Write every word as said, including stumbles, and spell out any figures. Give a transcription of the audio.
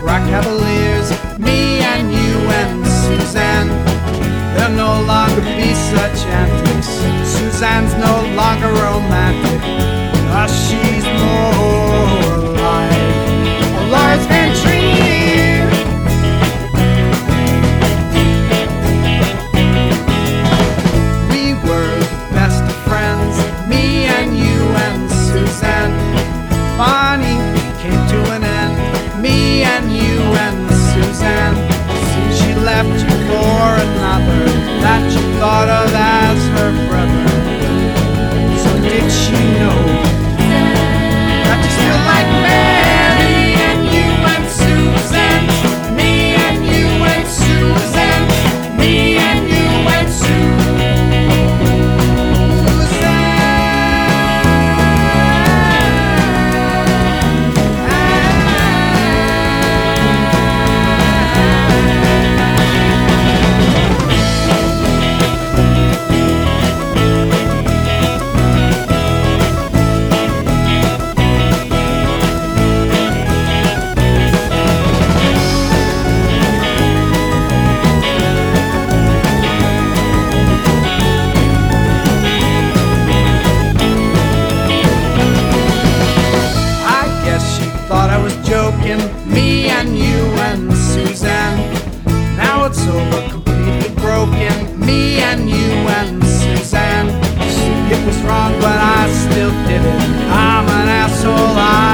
rock cavaliers, me and you and Suzanne. There'll no longer be such antics. Suzanne's no longer romantic. Ah, she's more alive. Lars Van Trier. We were the best of friends, me and you and Suzanne. Bonnie came to an end, me and you and Suzanne. Soon she left you for another that you thought of as her brother. So did she know that you still like me? Me and you and Suzanne. Me and you and Suzanne. Me and you and joking, me and you and Suzanne. Now it's over, completely broken, me and you and Suzanne. It was wrong, but I still did it. I'm an asshole. I